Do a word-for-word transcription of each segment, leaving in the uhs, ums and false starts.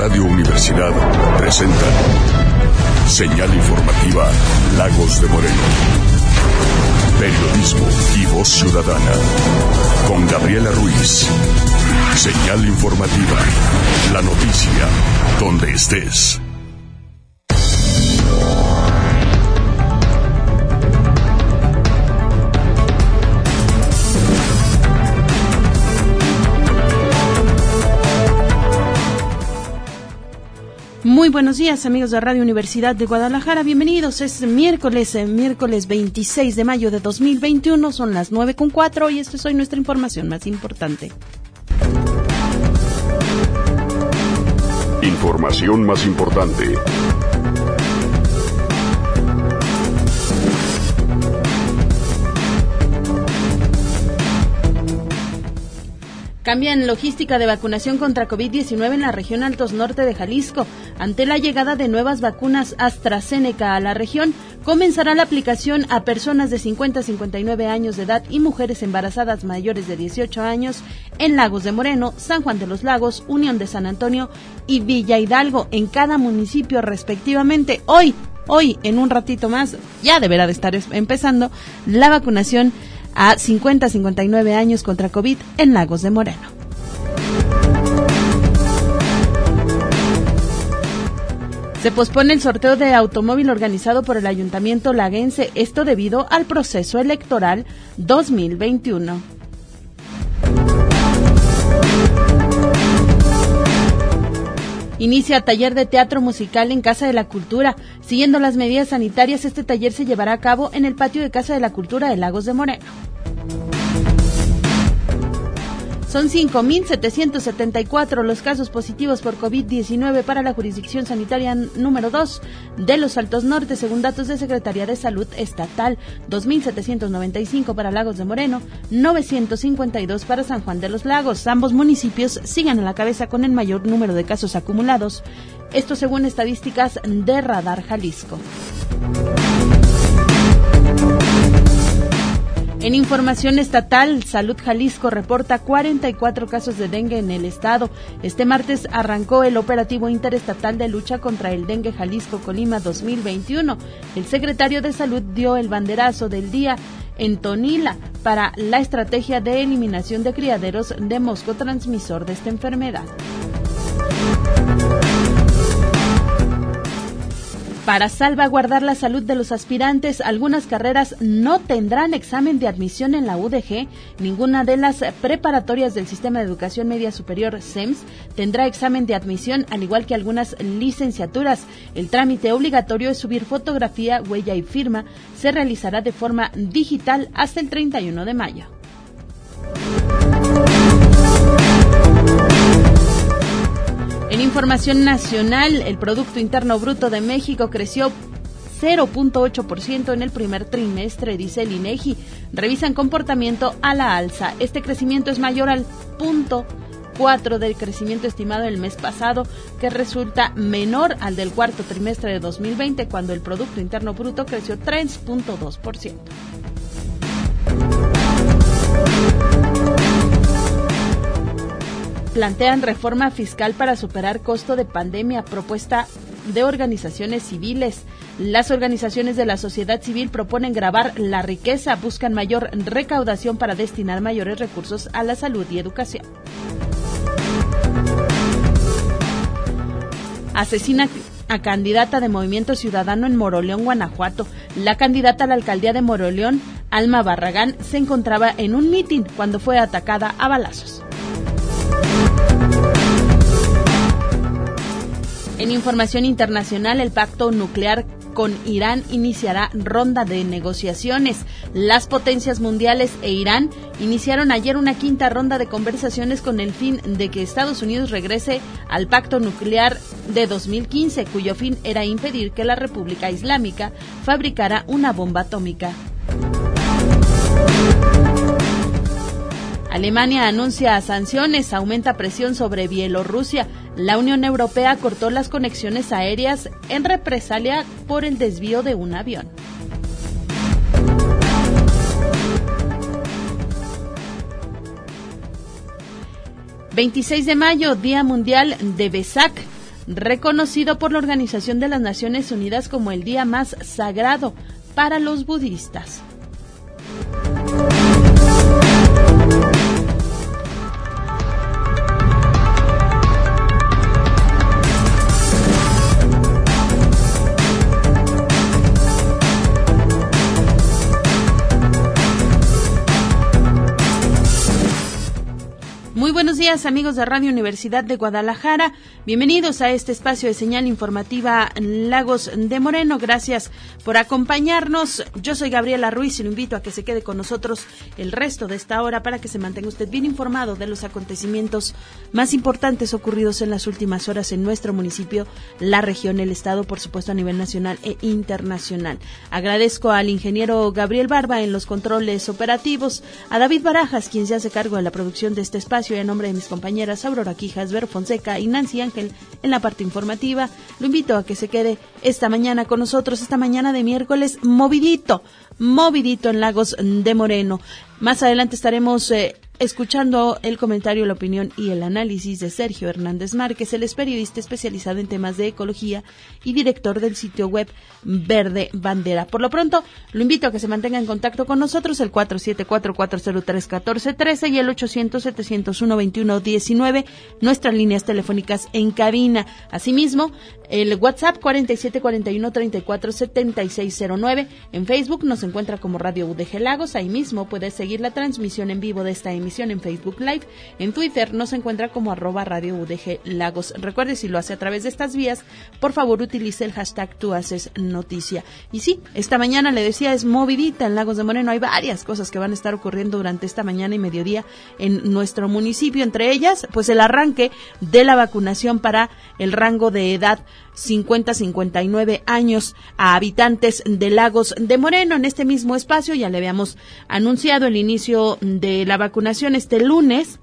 Radio Universidad presenta Señal Informativa Lagos de Moreno. Periodismo y voz ciudadana. Con Gabriela Ruiz. Señal Informativa. La noticia donde estés. Muy buenos días, amigos de Radio Universidad de Guadalajara, bienvenidos. Es miércoles, eh, miércoles veintiséis de mayo de dos mil veintiuno, son las nueve con cuatro y esta es hoy nuestra información más importante. Información más importante. Cambian logística de vacunación contra COVID diecinueve en la región Altos Norte de Jalisco. Ante la llegada de nuevas vacunas AstraZeneca a la región, comenzará la aplicación a personas de cincuenta a cincuenta y nueve años de edad y mujeres embarazadas mayores de dieciocho años en Lagos de Moreno, San Juan de los Lagos, Unión de San Antonio y Villa Hidalgo, en cada municipio respectivamente. Hoy, hoy, en un ratito más, ya deberá de estar empezando la vacunación a cincuenta a cincuenta y nueve años contra COVID en Lagos de Moreno. Se pospone el sorteo de automóvil organizado por el Ayuntamiento laguense, esto debido al proceso electoral dos mil veintiuno. Inicia taller de teatro musical en Casa de la Cultura. Siguiendo las medidas sanitarias, este taller se llevará a cabo en el patio de Casa de la Cultura de Lagos de Moreno. Son cinco mil setecientos setenta y cuatro los casos positivos por COVID diecinueve para la jurisdicción sanitaria número dos de los Altos Norte, según datos de Secretaría de Salud Estatal. dos mil setecientos noventa y cinco para Lagos de Moreno, novecientos cincuenta y dos para San Juan de los Lagos. Ambos municipios siguen a la cabeza con el mayor número de casos acumulados. Esto según estadísticas de Radar Jalisco. En información estatal, Salud Jalisco reporta cuarenta y cuatro casos de dengue en el estado. Este martes arrancó el operativo interestatal de lucha contra el dengue Jalisco-Colima dos mil veintiuno. El secretario de Salud dio el banderazo del día en Tonila para la estrategia de eliminación de criaderos de mosco transmisor de esta enfermedad. Para salvaguardar la salud de los aspirantes, algunas carreras no tendrán examen de admisión en la U D G. Ninguna de las preparatorias del Sistema de Educación Media Superior, S E M S, tendrá examen de admisión, al igual que algunas licenciaturas. El trámite obligatorio es subir fotografía, huella y firma. Se realizará de forma digital hasta el treinta y uno de mayo. En información nacional, el Producto Interno Bruto de México creció cero punto ocho por ciento en el primer trimestre, dice el INEGI. Revisan comportamiento a la alza. Este crecimiento es mayor al punto cuatro del crecimiento estimado el mes pasado, que resulta menor al del cuarto trimestre de dos mil veinte, cuando el Producto Interno Bruto creció tres punto dos por ciento. Plantean reforma fiscal para superar costo de pandemia, propuesta de organizaciones civiles. Las organizaciones de la sociedad civil proponen gravar la riqueza, buscan mayor recaudación para destinar mayores recursos a la salud y educación. Asesina a candidata de Movimiento Ciudadano en Moroleón, Guanajuato. La candidata a la alcaldía de Moroleón, Alma Barragán, se encontraba en un mitin cuando fue atacada a balazos. En información internacional, el pacto nuclear con Irán iniciará ronda de negociaciones. Las potencias mundiales e Irán iniciaron ayer una quinta ronda de conversaciones con el fin de que Estados Unidos regrese al pacto nuclear de dos mil quince, cuyo fin era impedir que la República Islámica fabricara una bomba atómica. Alemania anuncia sanciones, aumenta presión sobre Bielorrusia. La Unión Europea cortó las conexiones aéreas en represalia por el desvío de un avión. veintiséis de mayo, Día Mundial de Vesak. reconocido por la Organización de las Naciones Unidas como el día más sagrado para los budistas. Muy buenos días, amigos de Radio Universidad de Guadalajara. Bienvenidos a este espacio de señal informativa Lagos de Moreno. Gracias por acompañarnos. Yo soy Gabriela Ruiz y lo invito a que se quede con nosotros el resto de esta hora para que se mantenga usted bien informado de los acontecimientos más importantes ocurridos en las últimas horas en nuestro municipio, la región, el estado, por supuesto a nivel nacional e internacional. Agradezco al ingeniero Gabriel Barba en los controles operativos, a David Barajas, quien se hace cargo de la producción de este espacio, y en nombre de mis compañeras Aurora Quijas, Vero Fonseca y Nancy Ángel en la parte informativa, lo invito a que se quede esta mañana con nosotros, esta mañana de miércoles, movidito, movidito en Lagos de Moreno. Más adelante estaremos eh, escuchando el comentario, la opinión y el análisis de Sergio Hernández Márquez. Él es periodista especializado en temas de ecología y director del sitio web Verde Bandera. Por lo pronto, lo invito a que se mantenga en contacto con nosotros, el cuatro siete cuatro, cuatro cero tres, uno cuatro uno tres y el ochocientos, setecientos uno, veintiuno diecinueve, nuestras líneas telefónicas en cabina. Asimismo, el WhatsApp cuarenta y siete cuarenta y uno, treinta y cuatro, setenta y seis cero nueve. En Facebook nos encuentra como Radio U D G Lagos. Ahí mismo puede seguir la transmisión en vivo de esta emisión en Facebook Live. En Twitter nos encuentra como arroba Radio U D G Lagos. Recuerde, si lo hace a través de estas vías, por favor utilice el hashtag Tú Haces Noticia. Y sí, esta mañana le decía, es movidita en Lagos de Moreno. Hay varias cosas que van a estar ocurriendo durante esta mañana y mediodía en nuestro municipio. Entre ellas, pues el arranque de la vacunación para el rango de edad cincuenta a cincuenta y nueve años a habitantes de Lagos de Moreno. En este mismo espacio ya le habíamos anunciado el inicio de la vacunación este lunes,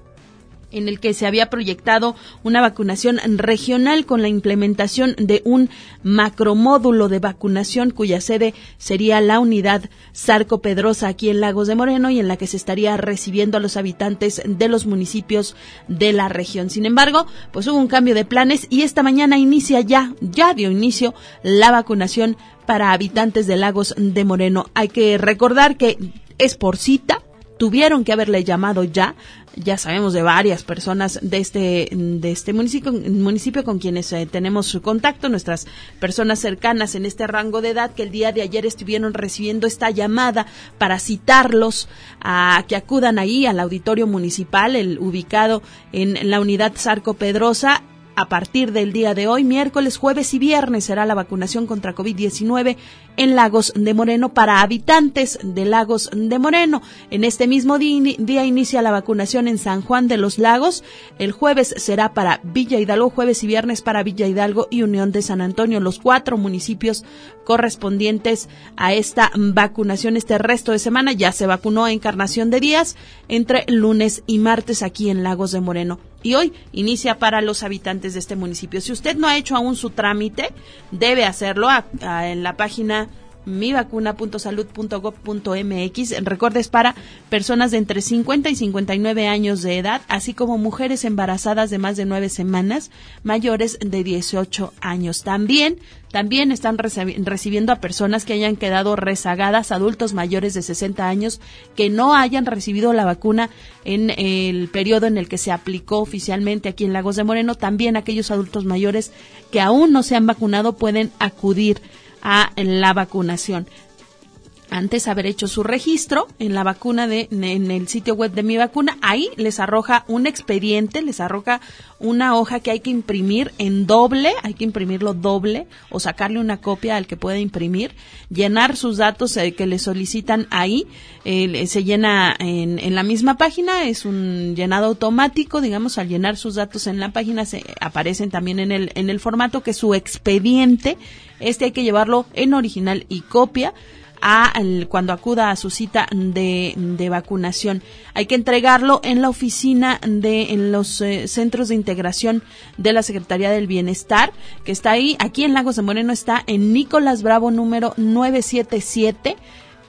en el que se había proyectado una vacunación regional con la implementación de un macromódulo de vacunación cuya sede sería la unidad Zarco Pedrosa aquí en Lagos de Moreno y en la que se estaría recibiendo a los habitantes de los municipios de la región. Sin embargo, pues hubo un cambio de planes y esta mañana inicia ya, ya dio inicio la vacunación para habitantes de Lagos de Moreno. Hay que recordar que es por cita, tuvieron que haberle llamado ya. Ya sabemos de varias personas de este de este municipio, municipio con quienes eh, tenemos contacto, nuestras personas cercanas en este rango de edad, que el día de ayer estuvieron recibiendo esta llamada para citarlos a que acudan ahí al auditorio municipal, el ubicado en la unidad Zarco Pedrosa. A partir del día de hoy, miércoles, jueves y viernes, será la vacunación contra COVID diecinueve en Lagos de Moreno para habitantes de Lagos de Moreno. En este mismo día, día inicia la vacunación en San Juan de los Lagos. El jueves será para Villa Hidalgo, jueves y viernes para Villa Hidalgo y Unión de San Antonio, los cuatro municipios correspondientes a esta vacunación. Este resto de semana ya se vacunó Encarnación de Díaz entre lunes y martes aquí en Lagos de Moreno. Y hoy inicia para los habitantes de este municipio. Si usted no ha hecho aún su trámite, debe hacerlo a, a, en la página mi vacuna punto salud punto gob punto eme equis. Recuerde, es para personas de entre cincuenta y cincuenta y nueve años de edad, así como mujeres embarazadas de más de nueve semanas, mayores de dieciocho años. También, también están reci- recibiendo a personas que hayan quedado rezagadas, adultos mayores de sesenta años que no hayan recibido la vacuna en el periodo en el que se aplicó oficialmente aquí en Lagos de Moreno. También aquellos adultos mayores que aún no se han vacunado pueden acudir a la vacunación. Antes de haber hecho su registro en la vacuna de en el sitio web de Mi Vacuna, ahí les arroja un expediente, les arroja una hoja que hay que imprimir en doble, hay que imprimirlo doble o sacarle una copia al que pueda imprimir, llenar sus datos eh, que le solicitan ahí, eh, se llena en, en la misma página, es un llenado automático, digamos, al llenar sus datos en la página se aparecen también en el en el formato que su expediente. Este hay que llevarlo en original y copia a el, cuando acuda a su cita de, de vacunación. Hay que entregarlo en la oficina de en los eh, centros de integración de la Secretaría del Bienestar, que está ahí, aquí en Lagos de Moreno, está en Nicolás Bravo número novecientos setenta y siete.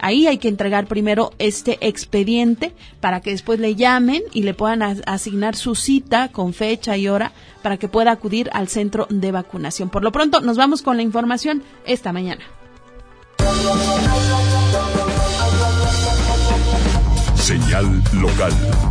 ahí hay que entregar primero este expediente para que después le llamen y le puedan as- asignar su cita con fecha y hora para que pueda acudir al centro de vacunación. Por lo pronto, nos vamos con la información esta mañana. Señal local.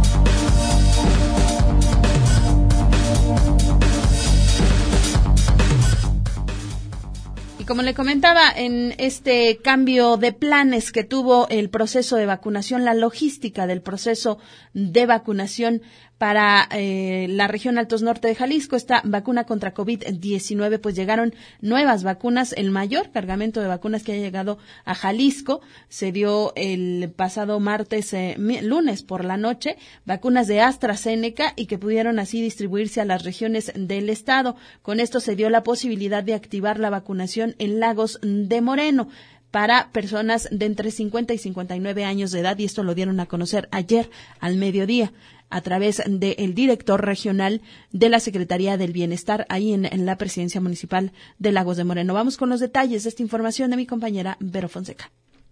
Y como le comentaba, en este cambio de planes que tuvo el proceso de vacunación, la logística del proceso de vacunación para eh, la región Altos Norte de Jalisco, esta vacuna contra COVID diecinueve, pues llegaron nuevas vacunas. El mayor cargamento de vacunas que ha llegado a Jalisco se dio el pasado martes, eh, lunes por la noche, vacunas de AstraZeneca, y que pudieron así distribuirse a las regiones del estado. Con esto se dio la posibilidad de activar la vacunación en Lagos de Moreno para personas de entre cincuenta y cincuenta y nueve años de edad, y esto lo dieron a conocer ayer al mediodía a través del director regional de la Secretaría del Bienestar, ahí en, en la presidencia municipal de Lagos de Moreno. Vamos con los detalles de esta información de mi compañera Vero Fonseca.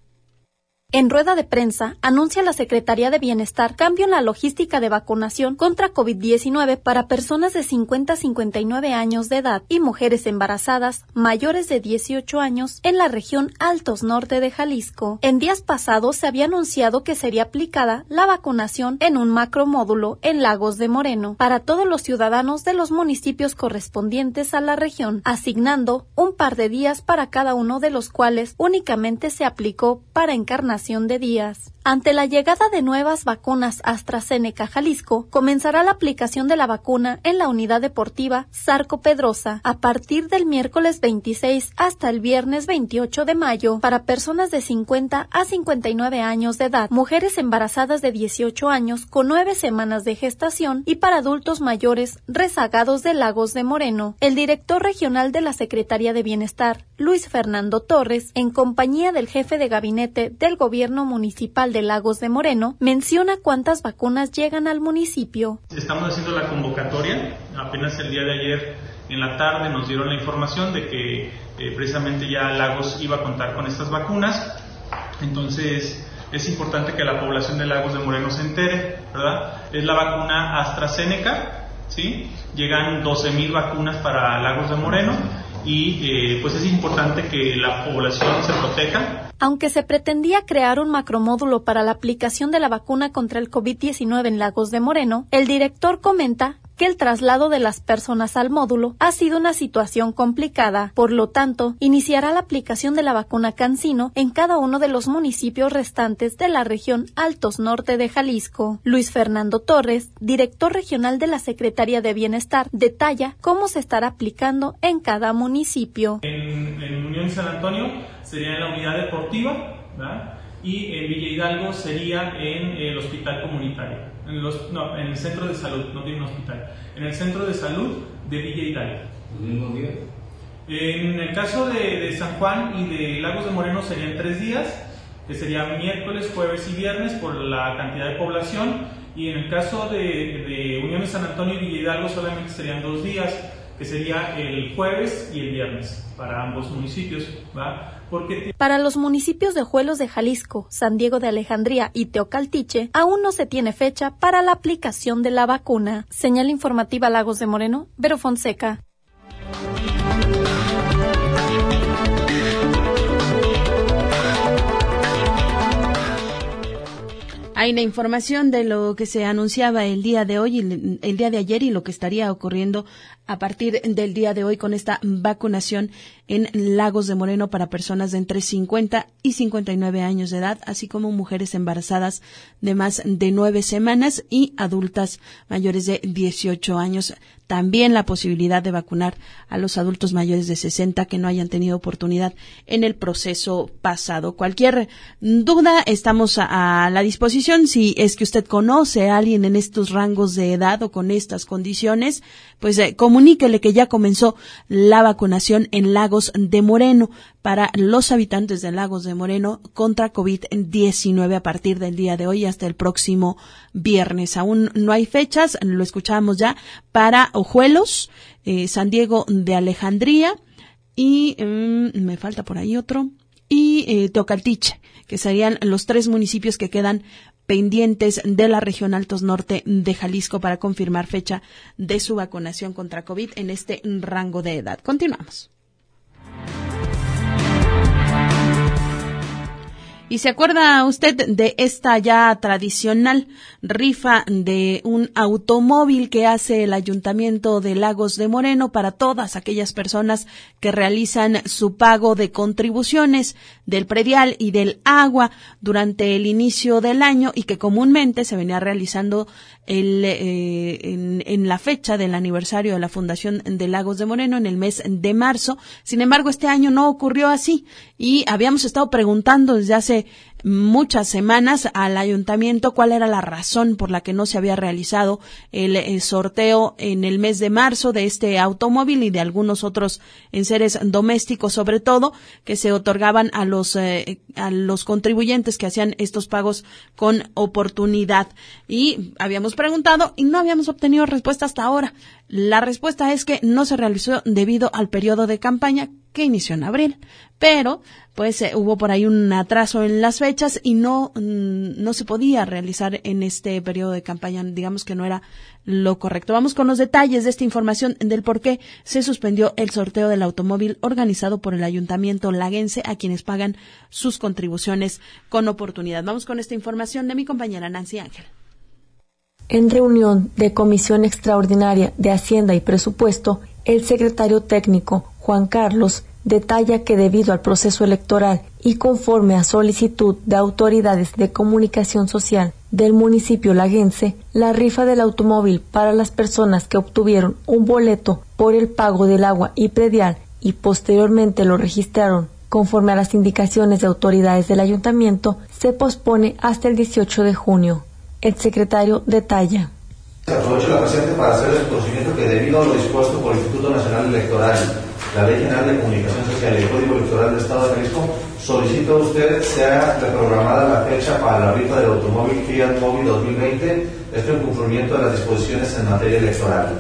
En rueda de prensa, anuncia la Secretaría de Bienestar cambio en la logística de vacunación contra COVID diecinueve para personas de cincuenta a cincuenta y nueve años de edad y mujeres embarazadas mayores de dieciocho años en la región Altos Norte de Jalisco. En días pasados se había anunciado que sería aplicada la vacunación en un macromódulo en Lagos de Moreno para todos los ciudadanos de los municipios correspondientes a la región, asignando un par de días para cada uno de los cuales únicamente se aplicó para Encarnación de días. Ante la llegada de nuevas vacunas AstraZeneca Jalisco, comenzará la aplicación de la vacuna en la unidad deportiva Zarco Pedrosa a partir del miércoles veintiséis hasta el viernes veintiocho de mayo para personas de cincuenta a cincuenta y nueve años de edad, mujeres embarazadas de dieciocho años con nueve semanas de gestación y para adultos mayores rezagados de Lagos de Moreno. El director regional de la Secretaría de Bienestar, Luis Fernando Torres, en compañía del jefe de gabinete del gobierno municipal de Lagos de Moreno, menciona cuántas vacunas llegan al municipio. Estamos haciendo la convocatoria. Apenas el día de ayer en la tarde nos dieron la información de que eh, precisamente ya Lagos iba a contar con estas vacunas. Entonces es importante que la población de Lagos de Moreno se entere, ¿verdad? Es la vacuna AstraZeneca, ¿sí? Llegan doce mil vacunas para Lagos de Moreno y eh, pues es importante que la población se proteja. Aunque se pretendía crear un macromódulo para la aplicación de la vacuna contra el COVID diecinueve en Lagos de Moreno, el director comenta que el traslado de las personas al módulo ha sido una situación complicada. Por lo tanto, iniciará la aplicación de la vacuna CanSino en cada uno de los municipios restantes de la región Altos Norte de Jalisco. Luis Fernando Torres, director regional de la Secretaría de Bienestar, detalla cómo se estará aplicando en cada municipio. En, en Unión San Antonio sería en la unidad deportiva, ¿verdad? Y en Villa Hidalgo sería en el hospital comunitario, en, los, no, en el centro de salud, no tiene un hospital, en el centro de salud de Villa Hidalgo. ¿El mismo día? En el caso de, de San Juan y de Lagos de Moreno serían tres días, que serían miércoles, jueves y viernes por la cantidad de población, y en el caso de, de Unión de San Antonio y Villa Hidalgo solamente serían dos días, que sería el jueves y el viernes para ambos municipios, ¿va? Porque para los municipios de Ojuelos de Jalisco, San Diego de Alejandría y Teocaltiche, aún no se tiene fecha para la aplicación de la vacuna. Señal informativa Lagos de Moreno, Vero Fonseca. Hay una información de lo que se anunciaba el día de hoy, el, el día de ayer y lo que estaría ocurriendo a partir del día de hoy con esta vacunación en Lagos de Moreno para personas de entre cincuenta y cincuenta y nueve años de edad, así como mujeres embarazadas de más de nueve semanas y adultas mayores de dieciocho años. También la posibilidad de vacunar a los adultos mayores de sesenta que no hayan tenido oportunidad en el proceso pasado. Cualquier duda, estamos a, a la disposición. Si es que usted conoce a alguien en estos rangos de edad o con estas condiciones, pues eh, comuníquele que ya comenzó la vacunación en Lagos de Moreno para los habitantes de Lagos de Moreno contra COVID diecinueve a partir del día de hoy hasta el próximo viernes. Aún no hay fechas, lo escuchábamos ya, para Ojuelos, eh, San Diego de Alejandría y um, me falta por ahí otro. Y y eh, Teocaltiche, que serían los tres municipios que quedan pendientes de la región Altos Norte de Jalisco para confirmar fecha de su vacunación contra COVID en este rango de edad. Continuamos. ¿Y se acuerda usted de esta ya tradicional rifa de un automóvil que hace el Ayuntamiento de Lagos de Moreno para todas aquellas personas que realizan su pago de contribuciones del predial y del agua durante el inicio del año y que comúnmente se venía realizando el, eh, en, en la fecha del aniversario de la Fundación de Lagos de Moreno en el mes de marzo? Sin embargo, este año no ocurrió así y habíamos estado preguntando desde hace muchas semanas al ayuntamiento cuál era la razón por la que no se había realizado el, el sorteo en el mes de marzo de este automóvil y de algunos otros enseres domésticos, sobre todo, que se otorgaban a los eh, a los contribuyentes que hacían estos pagos con oportunidad. Y habíamos preguntado y no habíamos obtenido respuesta hasta ahora. La respuesta es que no se realizó debido al periodo de campaña que inició en abril, pero pues eh, hubo por ahí un atraso en las fechas y no mm, no se podía realizar en este periodo de campaña, digamos que no era lo correcto. Vamos con los detalles de esta información del por qué se suspendió el sorteo del automóvil organizado por el Ayuntamiento laguense a quienes pagan sus contribuciones con oportunidad. Vamos con esta información de mi compañera Nancy Ángel. En reunión de Comisión Extraordinaria de Hacienda y Presupuesto, el secretario técnico Juan Carlos detalla que debido al proceso electoral y conforme a solicitud de autoridades de comunicación social del municipio laguense, la rifa del automóvil para las personas que obtuvieron un boleto por el pago del agua y predial y posteriormente lo registraron conforme a las indicaciones de autoridades del ayuntamiento, se pospone hasta el dieciocho de junio. El secretario detalla. Aprovecho la presente para hacer el conocimiento que debido a lo dispuesto por el Instituto Nacional Electoral, la Ley General de Comunicación Social y el Código Electoral del Estado de Jalisco, solicito a usted sea reprogramada la fecha para la rifa del automóvil Fiat Mobi dos mil veinte, esto en cumplimiento de las disposiciones en materia electoral.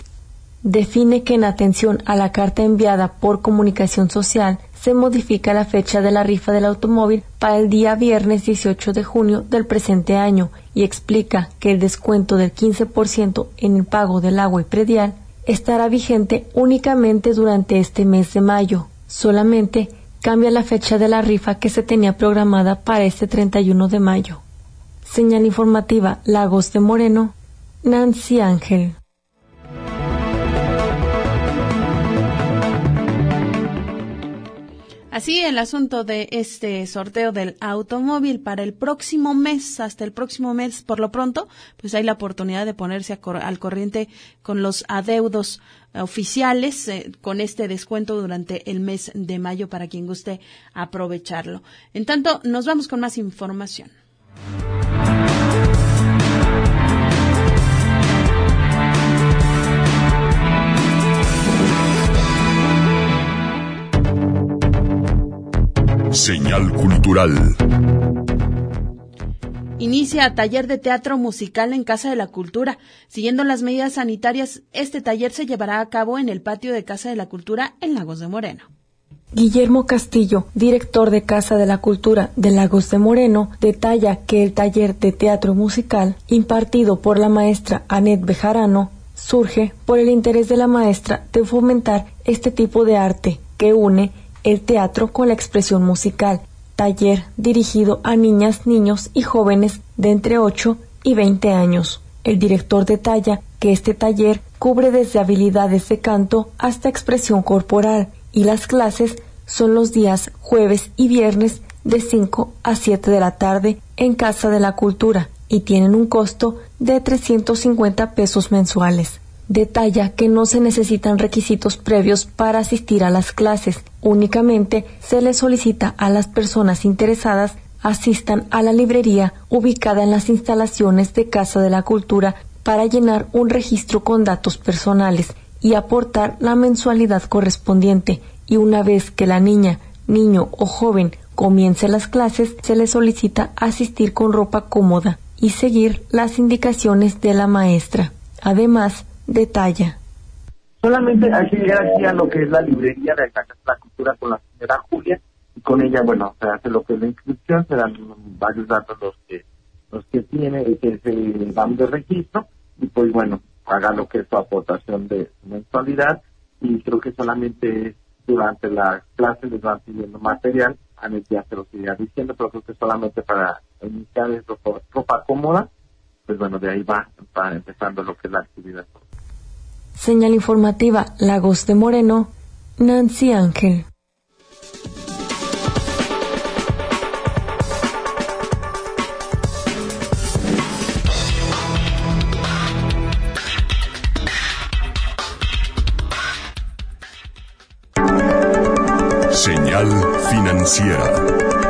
Define que en atención a la carta enviada por Comunicación Social, se modifica la fecha de la rifa del automóvil para el día viernes dieciocho de junio del presente año y explica que el descuento del quince por ciento en el pago del agua y predial estará vigente únicamente durante este mes de mayo. Solamente cambia la fecha de la rifa que se tenía programada para este treinta y uno de mayo. Señal informativa Lagos de Moreno, Nancy Ángel. Así el asunto de este sorteo del automóvil para el próximo mes, hasta el próximo mes por lo pronto, pues hay la oportunidad de ponerse a cor- al corriente con los adeudos oficiales eh, con este descuento durante el mes de mayo para quien guste aprovecharlo. En tanto, nos vamos con más información. Señal cultural. Inicia taller de teatro musical en Casa de la Cultura. Siguiendo las medidas sanitarias, este taller se llevará a cabo en el patio de Casa de la Cultura en Lagos de Moreno. Guillermo Castillo, director de Casa de la Cultura de Lagos de Moreno, detalla que el taller de teatro musical impartido por la maestra Anet Bejarano surge por el interés de la maestra de fomentar este tipo de arte que une el teatro con la expresión musical, taller dirigido a niñas, niños y jóvenes de entre ocho y veinte años. El director detalla que este taller cubre desde habilidades de canto hasta expresión corporal y las clases son los días jueves y viernes de cinco a siete de la tarde en Casa de la Cultura y tienen un costo de trescientos cincuenta pesos mensuales. Detalla que no se necesitan requisitos previos para asistir a las clases, únicamente se les solicita a las personas interesadas asistan a la librería ubicada en las instalaciones de Casa de la Cultura para llenar un registro con datos personales y aportar la mensualidad correspondiente, y una vez que la niña, niño o joven comience las clases, se les solicita asistir con ropa cómoda y seguir las indicaciones de la maestra. Además, detalla. Solamente hay que llegar aquí a lo que es la librería de la Casa de la Cultura con la señora Julia y con ella, bueno, se hace lo que es la inscripción, se dan varios datos los que los que tiene, que se dan de registro, y pues bueno, haga lo que es su aportación de mensualidad, y creo que solamente durante las clases les van pidiendo material, a mí ya se lo seguirá diciendo, pero creo que solamente para iniciar es ropa, ropa cómoda, pues bueno, de ahí va, va empezando lo que es la actividad. Señal informativa Lagos de Moreno, Nancy Ángel. Señal financiera.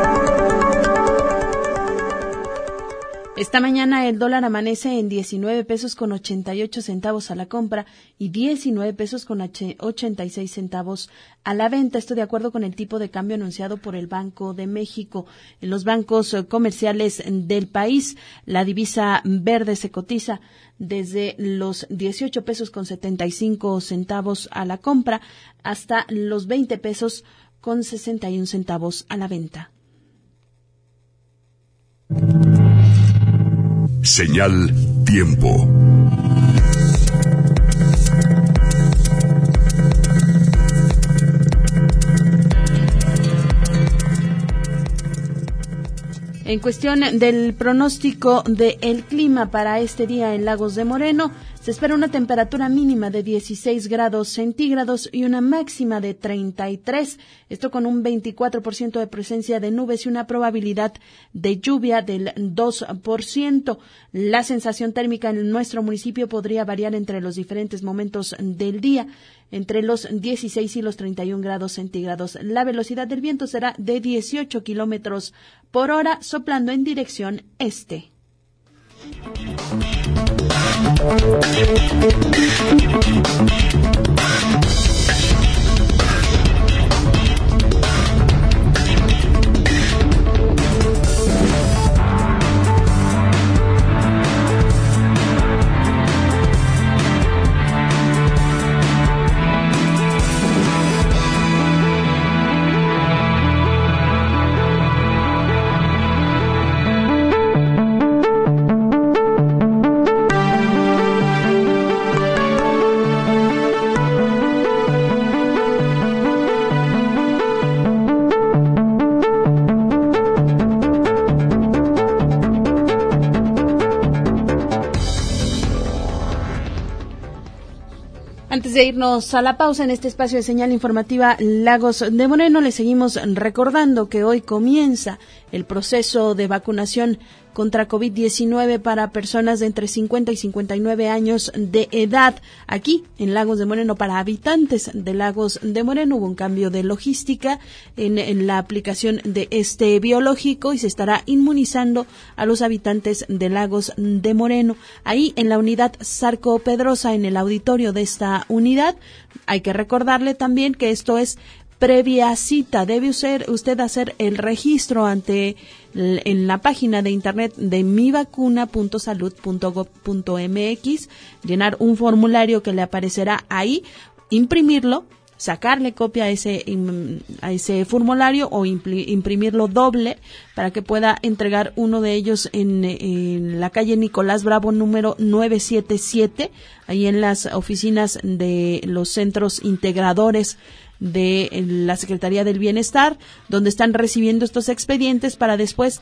Esta mañana el dólar amanece en diecinueve pesos con ochenta y ocho centavos a la compra y diecinueve pesos con ochenta y seis centavos a la venta. Esto de acuerdo con el tipo de cambio anunciado por el Banco de México. En los bancos comerciales del país, la divisa verde se cotiza desde los dieciocho pesos con setenta y cinco centavos a la compra hasta los veinte pesos con sesenta y un centavos a la venta. Señal tiempo. En cuestión del pronóstico del clima para este día en Lagos de Moreno, se espera una temperatura mínima de dieciséis grados centígrados y una máxima de treinta y tres, esto con un veinticuatro por ciento de presencia de nubes y una probabilidad de lluvia del dos por ciento. La sensación térmica en nuestro municipio podría variar entre los diferentes momentos del día, entre los dieciséis y los treinta y un grados centígrados. La velocidad del viento será de dieciocho kilómetros por hora, soplando en dirección este. Antes de irnos a la pausa en este espacio de señal informativa Lagos de Moreno, les seguimos recordando que hoy comienza el proceso de vacunación contra COVID diecinueve para personas de entre cincuenta y cincuenta y nueve años de edad. Aquí en Lagos de Moreno, para habitantes de Lagos de Moreno, hubo un cambio de logística en, en la aplicación de este biológico y se estará inmunizando a los habitantes de Lagos de Moreno. Ahí en la unidad Zarco Pedrosa, en el auditorio de esta unidad, hay que recordarle también que esto es previa cita. Debe usted, usted hacer el registro ante en la página de internet de mi vacuna punto salud punto gob punto mx, llenar un formulario que le aparecerá ahí, imprimirlo, sacarle copia a ese a ese formulario o imprimirlo doble para que pueda entregar uno de ellos en, en la calle Nicolás Bravo número novecientos setenta y siete, ahí en las oficinas de los centros integradores de la Secretaría del Bienestar, donde están recibiendo estos expedientes para después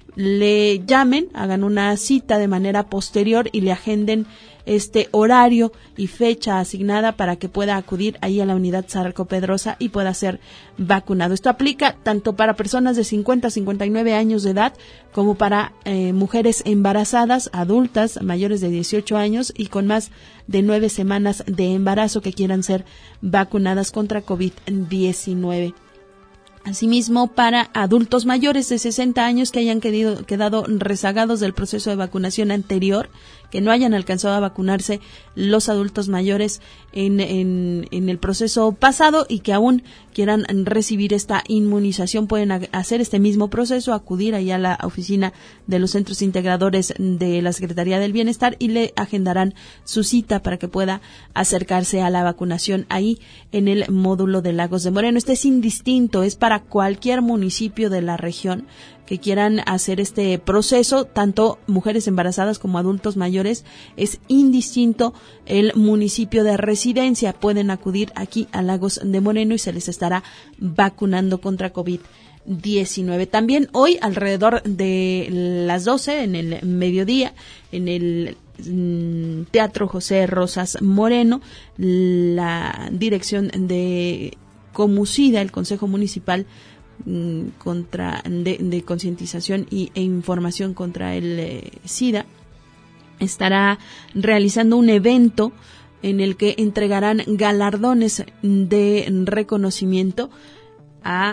le llamen, hagan una cita de manera posterior y le agenden este horario y fecha asignada para que pueda acudir ahí a la unidad Zarco Pedrosa y pueda ser vacunado. Esto aplica tanto para personas de cincuenta a cincuenta y nueve años de edad como para eh, mujeres embarazadas, adultas, mayores de dieciocho años y con más de nueve semanas de embarazo que quieran ser vacunadas contra COVID diecinueve. Asimismo, para adultos mayores de sesenta años que hayan quedado, quedado rezagados del proceso de vacunación anterior, que no hayan alcanzado a vacunarse los adultos mayores en, en, en el proceso pasado y que aún quieran recibir esta inmunización, pueden hacer este mismo proceso, acudir allá a la oficina de los centros integradores de la Secretaría del Bienestar y le agendarán su cita para que pueda acercarse a la vacunación ahí en el módulo de Lagos de Moreno. Este es indistinto, es para cualquier municipio de la región que quieran hacer este proceso, tanto mujeres embarazadas como adultos mayores, es indistinto el municipio de residencia. Pueden acudir aquí a Lagos de Moreno y se les estará vacunando contra COVID diecinueve. También hoy, alrededor de las doce, en el mediodía, en el Teatro José Rosas Moreno, la dirección de Comucida, el Consejo Municipal contra de, de concientización y, e información contra el eh, SIDA, estará realizando un evento en el que entregarán galardones de reconocimiento a,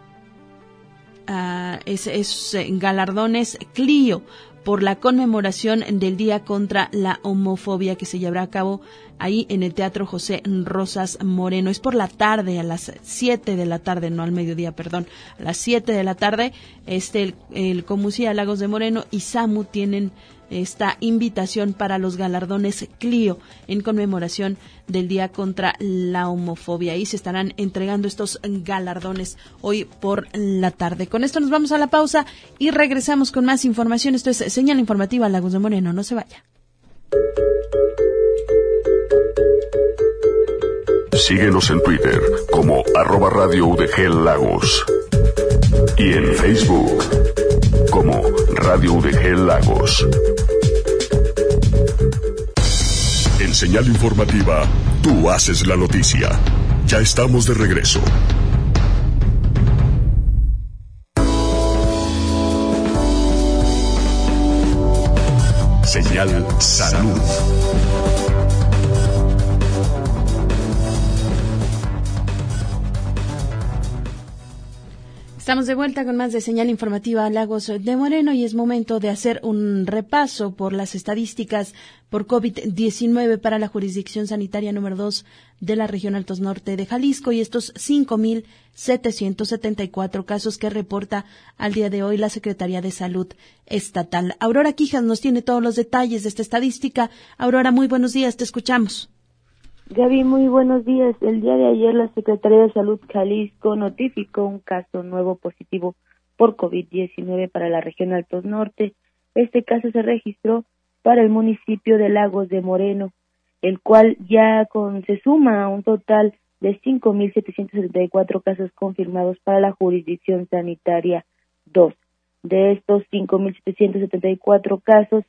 a es, es, galardones Clio por la conmemoración del Día contra la Homofobia que se llevará a cabo ahí en el Teatro José Rosas Moreno. Es por la tarde, a las siete de la tarde, no al mediodía, perdón, a las siete de la tarde. Este, el, el Comucía Lagos de Moreno y SAMU tienen esta invitación para los galardones Clio en conmemoración del Día contra la Homofobia. Ahí se estarán entregando estos galardones hoy por la tarde. Con esto nos vamos a la pausa y regresamos con más información. Esto es Señal Informativa Lagos de Moreno. No se vaya. Síguenos en Twitter como arroba Radio U D G Lagos y en Facebook como Radio U D G Lagos. En Señal Informativa, tú haces la noticia. Ya estamos de regreso. Señal Salud. Estamos de vuelta con más de Señal Informativa Lagos de Moreno y es momento de hacer un repaso por las estadísticas por COVID diecinueve para la jurisdicción sanitaria número dos de la región Altos Norte de Jalisco y estos cinco mil setecientos setenta y cuatro casos que reporta al día de hoy la Secretaría de Salud Estatal. Aurora Quijas nos tiene todos los detalles de esta estadística. Aurora, muy buenos días, te escuchamos. Gaby, muy buenos días. El día de ayer la Secretaría de Salud Jalisco notificó un caso nuevo positivo por COVID diecinueve para la región Altos Norte. Este caso se registró para el municipio de Lagos de Moreno, el cual ya con, se suma a un total de cinco mil setecientos setenta y cuatro casos confirmados para la jurisdicción sanitaria dos. De estos cinco mil setecientos setenta y cuatro casos,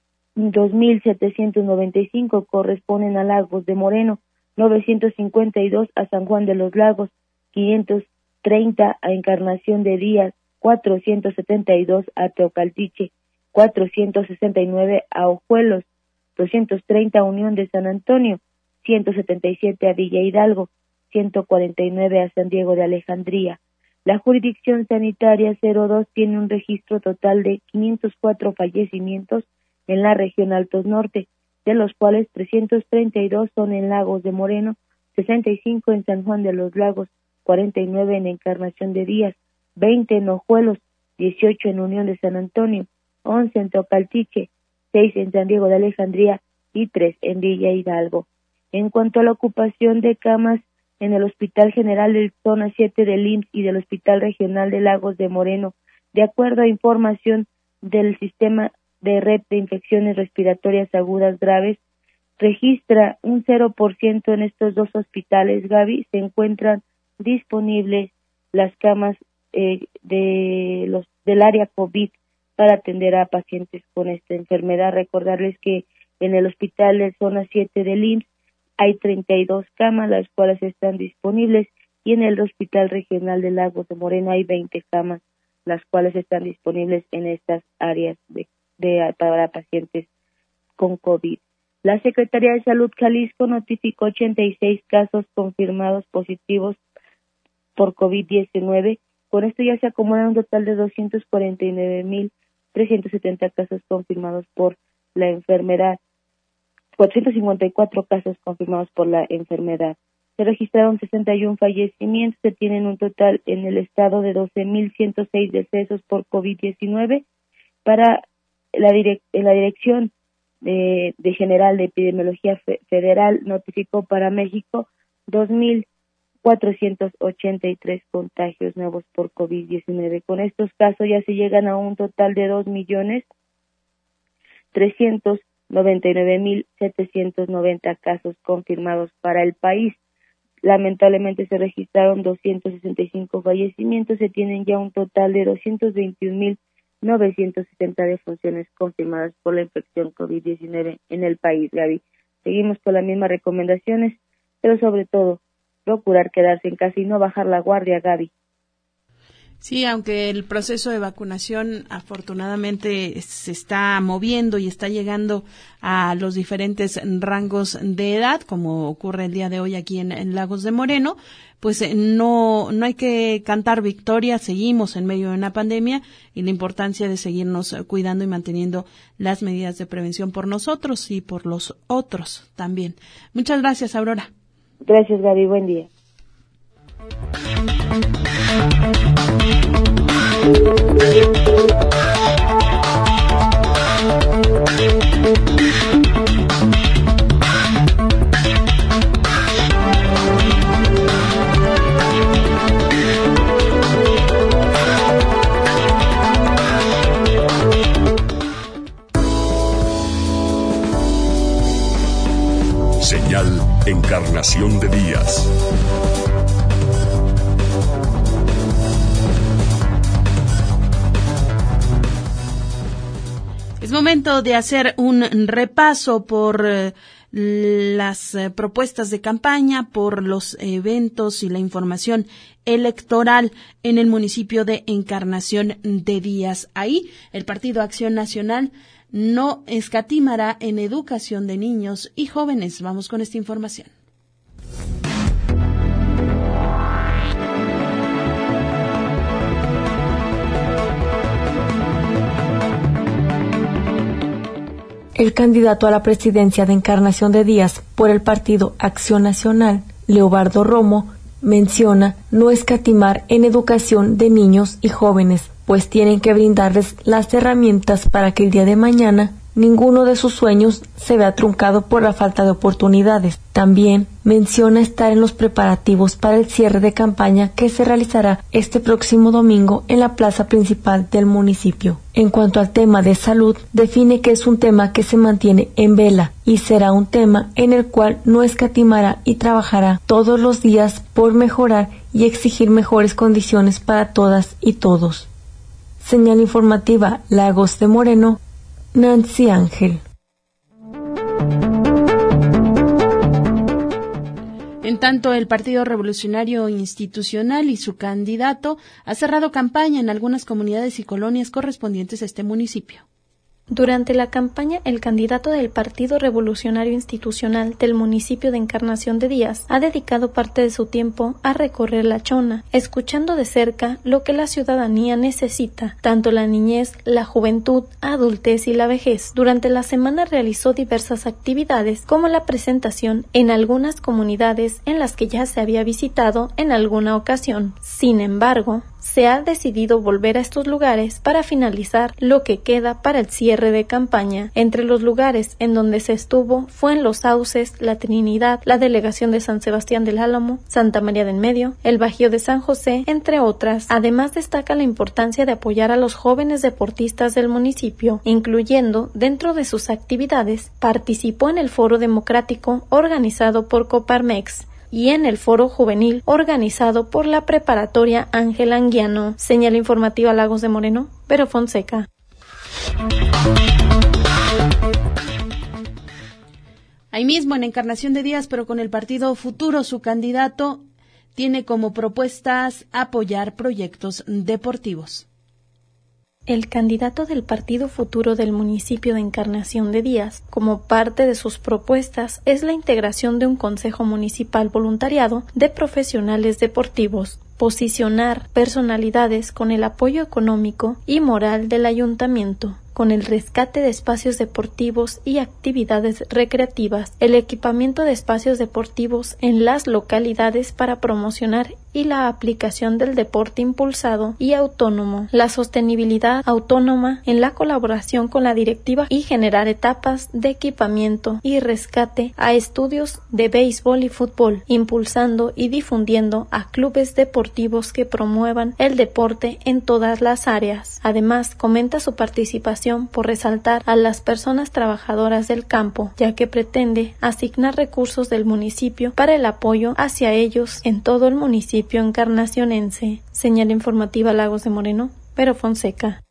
dos mil setecientos noventa y cinco corresponden a Lagos de Moreno, novecientos cincuenta y dos a San Juan de los Lagos, quinientos treinta a Encarnación de Díaz, cuatrocientos setenta y dos a Teocaltiche, cuatrocientos sesenta y nueve a Ojuelos, doscientos treinta a Unión de San Antonio, ciento setenta y siete a Villa Hidalgo, ciento cuarenta y nueve a San Diego de Alejandría. La jurisdicción sanitaria cero dos tiene un registro total de quinientos cuatro fallecimientos en la región Altos Norte, de los cuales trescientos treinta y dos son en Lagos de Moreno, sesenta y cinco en San Juan de los Lagos, cuarenta y nueve en Encarnación de Díaz, veinte en Ojuelos, dieciocho en Unión de San Antonio, once en Teocaltiche, seis en San Diego de Alejandría y tres en Villa Hidalgo. En cuanto a la ocupación de camas en el Hospital General del Zona siete del I M S S y del Hospital Regional de Lagos de Moreno, de acuerdo a información del Sistema de Red de Infecciones Respiratorias Agudas Graves, registra un cero por ciento en estos dos hospitales, Gaby. Se encuentran disponibles las camas eh, de los del área COVID para atender a pacientes con esta enfermedad. Recordarles que en el Hospital de Zona siete del I M S S hay treinta y dos camas, las cuales están disponibles, y en el Hospital Regional de Lagos de Moreno hay veinte camas, las cuales están disponibles en estas áreas de De, para pacientes con COVID. La Secretaría de Salud Jalisco notificó ochenta y seis casos confirmados positivos por COVID diecinueve. Con esto ya se acumulan un total de doscientos cuarenta y nueve mil trescientos setenta casos confirmados por la enfermedad, cuatrocientos cincuenta y cuatro casos confirmados por la enfermedad. Se registraron sesenta y uno fallecimientos, se tienen un total en el estado de doce mil ciento seis decesos por COVID diecinueve. Para la, direc- la Dirección de, de General de Epidemiología Fe- Federal notificó para México dos mil cuatrocientos ochenta y tres contagios nuevos por COVID diecinueve. Con estos casos ya se llegan a un total de dos millones trescientos noventa y nueve mil setecientos noventa casos confirmados para el país. Lamentablemente se registraron doscientos sesenta y cinco fallecimientos, se tienen ya un total de doscientos veintiún mil novecientos setenta defunciones confirmadas por la infección COVID diecinueve en el país, Gaby. Seguimos con las mismas recomendaciones, pero sobre todo, procurar quedarse en casa y no bajar la guardia, Gaby. Sí, aunque el proceso de vacunación afortunadamente se está moviendo y está llegando a los diferentes rangos de edad, como ocurre el día de hoy aquí en, en Lagos de Moreno, pues eh, no no hay que cantar victoria, seguimos en medio de una pandemia y la importancia de seguirnos cuidando y manteniendo las medidas de prevención por nosotros y por los otros también. Muchas gracias, Aurora. Gracias, Gaby, buen día. Señal Encarnación de Díaz. Es momento de hacer un repaso por eh, las eh, propuestas de campaña, por los eventos y la información electoral en el municipio de Encarnación de Díaz. Ahí, el Partido Acción Nacional no escatimará en educación de niños y jóvenes. Vamos con esta información. El candidato a la presidencia de Encarnación de Díaz por el Partido Acción Nacional, Leobardo Romo, menciona no escatimar en educación de niños y jóvenes, pues tienen que brindarles las herramientas para que el día de mañana ninguno de sus sueños se vea truncado por la falta de oportunidades. También menciona estar en los preparativos para el cierre de campaña que se realizará este próximo domingo en la plaza principal del municipio. En cuanto al tema de salud, define que es un tema que se mantiene en vela y será un tema en el cual no escatimará y trabajará todos los días por mejorar y exigir mejores condiciones para todas y todos. Señal informativa Lagos de Moreno, Nancy Ángel. En tanto, el Partido Revolucionario Institucional y su candidato ha cerrado campaña en algunas comunidades y colonias correspondientes a este municipio. Durante la campaña, el candidato del Partido Revolucionario Institucional del municipio de Encarnación de Díaz ha dedicado parte de su tiempo a recorrer la Chona, escuchando de cerca lo que la ciudadanía necesita, tanto la niñez, la juventud, adultez y la vejez. Durante la semana realizó diversas actividades, como la presentación en algunas comunidades en las que ya se había visitado en alguna ocasión. Sin embargo, se ha decidido volver a estos lugares para finalizar lo que queda para el cierre de campaña. Entre los lugares en donde se estuvo fue en Los Sauces, La Trinidad, la delegación de San Sebastián del Álamo, Santa María del Medio, el Bajío de San José, entre otras. Además, destaca la importancia de apoyar a los jóvenes deportistas del municipio, incluyendo, dentro de sus actividades, participó en el Foro Democrático organizado por Coparmex y en el Foro Juvenil organizado por la Preparatoria Ángel Anguiano. Señal informativa Lagos de Moreno, Vero Fonseca. Ahí mismo en Encarnación de Díaz, pero con el Partido Futuro, su candidato tiene como propuestas apoyar proyectos deportivos. El candidato del Partido Futuro del municipio de Encarnación de Díaz, como parte de sus propuestas, es la integración de un consejo municipal voluntariado de profesionales deportivos, posicionar personalidades con el apoyo económico y moral del ayuntamiento, con el rescate de espacios deportivos y actividades recreativas, el equipamiento de espacios deportivos en las localidades para promocionar y la aplicación del deporte impulsado y autónomo, la sostenibilidad autónoma en la colaboración con la directiva y generar etapas de equipamiento y rescate a estudios de béisbol y fútbol, impulsando y difundiendo a clubes deportivos que promuevan el deporte en todas las áreas. Además, comenta su participación por resaltar a las personas trabajadoras del campo, ya que pretende asignar recursos del municipio para el apoyo hacia ellos en todo el municipio encarnacionense. Señal informativa Lagos de Moreno, Pero Fonseca.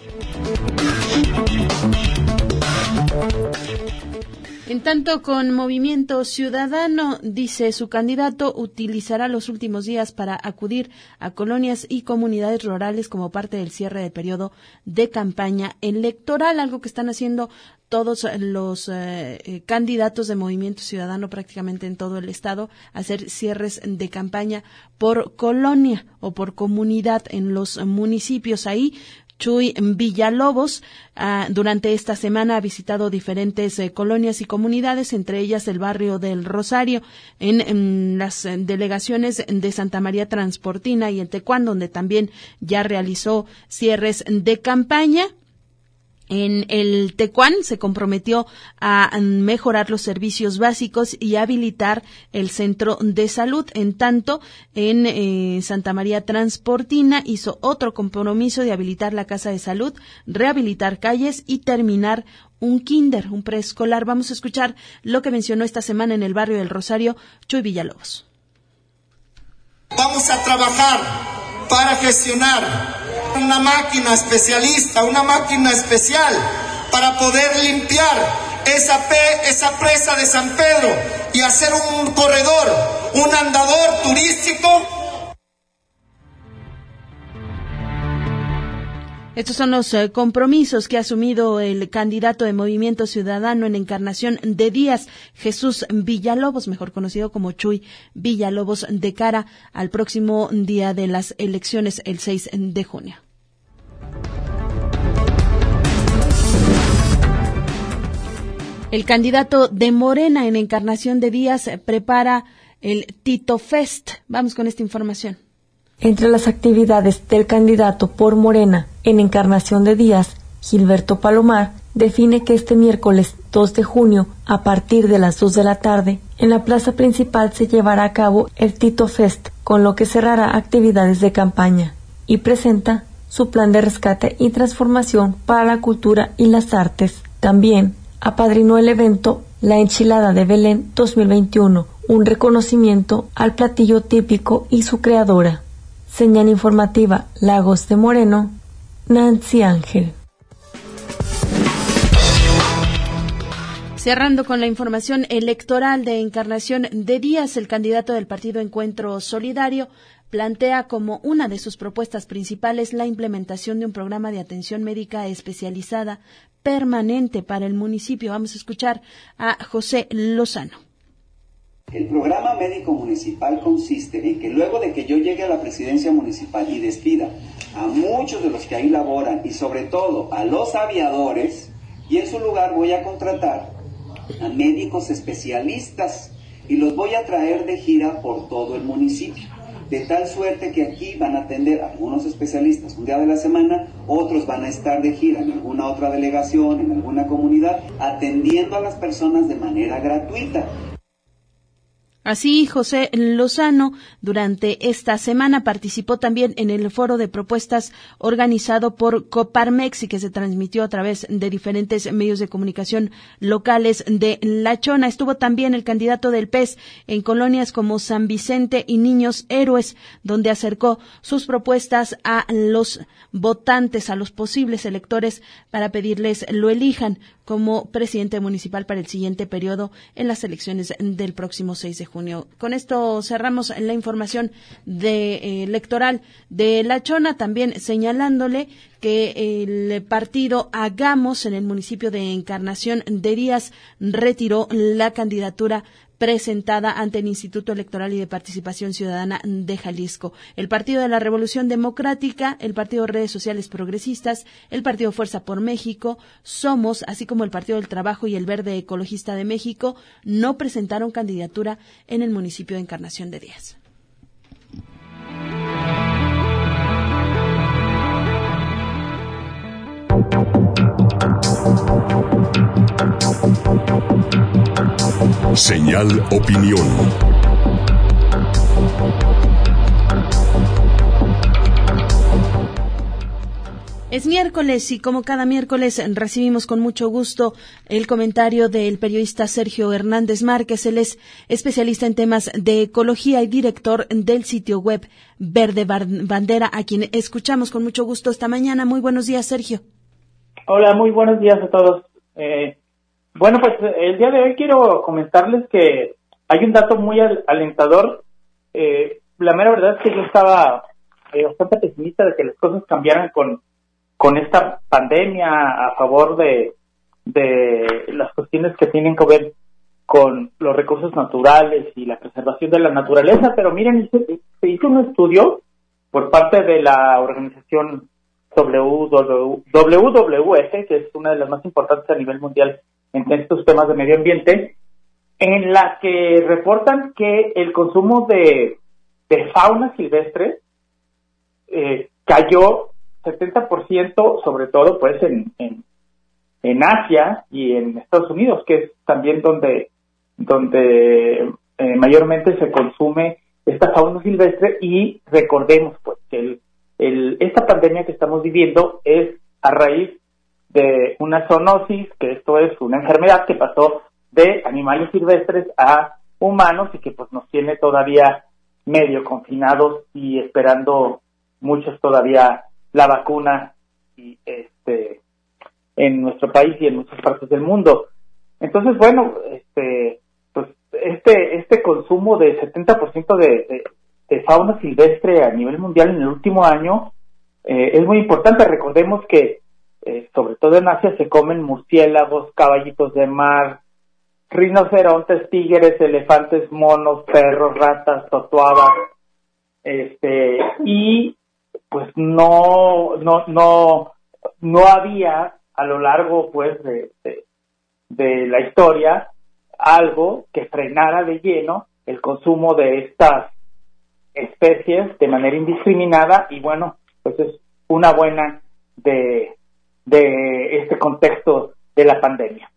En tanto, con Movimiento Ciudadano, dice su candidato utilizará los últimos días para acudir a colonias y comunidades rurales como parte del cierre del periodo de campaña electoral, algo que están haciendo todos los eh, candidatos de Movimiento Ciudadano prácticamente en todo el estado, hacer cierres de campaña por colonia o por comunidad en los municipios. Ahí Chuy Villalobos uh, durante esta semana ha visitado diferentes eh, colonias y comunidades, entre ellas el barrio del Rosario, en, en las en delegaciones de Santa María Transportina y en Tecuán, donde también ya realizó cierres de campaña. En el Tecuán se comprometió a mejorar los servicios básicos y habilitar el centro de salud. En tanto, en eh, Santa María Transportina hizo otro compromiso de habilitar la casa de salud, rehabilitar calles y terminar un kinder, un preescolar. Vamos a escuchar lo que mencionó esta semana en el barrio del Rosario, Chuy Villalobos. Vamos a trabajar para gestionar una máquina especialista, una máquina especial para poder limpiar esa, pe- esa presa de San Pedro y hacer un corredor, un andador turístico. Estos son los eh, compromisos que ha asumido el candidato de Movimiento Ciudadano en Encarnación de Díaz, Jesús Villalobos, mejor conocido como Chuy Villalobos, de cara al próximo día de las elecciones, el seis de junio. El candidato de Morena en Encarnación de Díaz prepara el Tito Fest. Vamos con esta información. Entre las actividades del candidato por Morena en Encarnación de Díaz, Gilberto Palomar define que este miércoles dos de junio, a partir de las dos de la tarde, en la plaza principal se llevará a cabo el Tito Fest, con lo que cerrará actividades de campaña, y presenta su plan de rescate y transformación para la cultura y las artes. También apadrinó el evento La Enchilada de Belén dos mil veintiuno, un reconocimiento al platillo típico y su creadora. Señal informativa Lagos de Moreno, Nancy Ángel. Cerrando con la información electoral de Encarnación de Díaz, el candidato del partido Encuentro Solidario plantea como una de sus propuestas principales la implementación de un programa de atención médica especializada permanente para el municipio. Vamos a escuchar a José Lozano. El programa médico municipal consiste en que luego de que yo llegue a la presidencia municipal y despida a muchos de los que ahí laboran y sobre todo a los aviadores, y en su lugar voy a contratar a médicos especialistas y los voy a traer de gira por todo el municipio, de tal suerte que aquí van a atender a algunos especialistas un día de la semana, otros van a estar de gira en alguna otra delegación, en alguna comunidad, atendiendo a las personas de manera gratuita. Así, José Lozano durante esta semana participó también en el foro de propuestas organizado por Coparmex y que se transmitió a través de diferentes medios de comunicación locales de La Chona. Estuvo también el candidato del P E S en colonias como San Vicente y Niños Héroes, donde acercó sus propuestas a los votantes, a los posibles electores, para pedirles lo elijan como presidente municipal para el siguiente periodo en las elecciones del próximo seis de junio. Con esto cerramos la información de, eh, electoral de La Chona, también señalándole que el partido Hagamos en el municipio de Encarnación de Díaz retiró la candidatura presentada ante el Instituto Electoral y de Participación Ciudadana de Jalisco. El Partido de la Revolución Democrática, el Partido Redes Sociales Progresistas, el Partido Fuerza por México, Somos, así como el Partido del Trabajo y el Verde Ecologista de México, no presentaron candidatura en el municipio de Encarnación de Díaz. Señal Opinión. Es miércoles y como cada miércoles recibimos con mucho gusto el comentario del periodista Sergio Hernández Márquez. Él es especialista en temas de ecología y director del sitio web Verde Bandera, a quien escuchamos con mucho gusto esta mañana. Muy buenos días, Sergio. Hola, muy buenos días a todos. Eh, bueno, pues el día de hoy quiero comentarles que hay un dato muy al- alentador. Eh, la mera verdad es que yo estaba eh, bastante pesimista de que las cosas cambiaran con con esta pandemia a favor de, de las cuestiones que tienen que ver con los recursos naturales y la preservación de la naturaleza, pero miren, se, se hizo un estudio por parte de la organización W W F, que es una de las más importantes a nivel mundial en estos temas de medio ambiente, en la que reportan que el consumo de, de fauna silvestre eh, cayó setenta por ciento, sobre todo pues en, en en Asia y en Estados Unidos, que es también donde donde eh, mayormente se consume esta fauna silvestre. Y recordemos pues que el, el esta pandemia que estamos viviendo es a raíz de una zoonosis, que esto es una enfermedad que pasó de animales silvestres a humanos y que pues nos tiene todavía medio confinados y esperando muchos todavía la vacuna y este en nuestro país y en muchas partes del mundo. Entonces, bueno, este pues este este consumo de setenta por ciento de, de, de fauna silvestre a nivel mundial en el último año eh, es muy importante. Recordemos que eh, sobre todo en Asia se comen murciélagos, caballitos de mar, rinocerontes, tigres, elefantes, monos, perros, ratas, totoabas, este y pues no no no no había a lo largo pues de, de de la historia algo que frenara de lleno el consumo de estas especies de manera indiscriminada. Y bueno, pues es una buena de de este contexto de la pandemia.